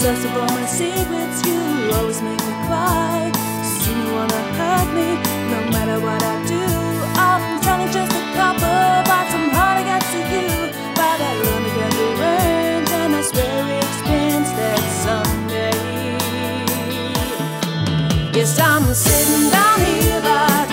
obsessive for my secrets, you always make me cry. You wanna hurt me, no matter what I do. I'm telling just a couple, but some hard I got to you. But I learned to get revenge, and I swear we experience that someday. Yes, I'm sitting down here, but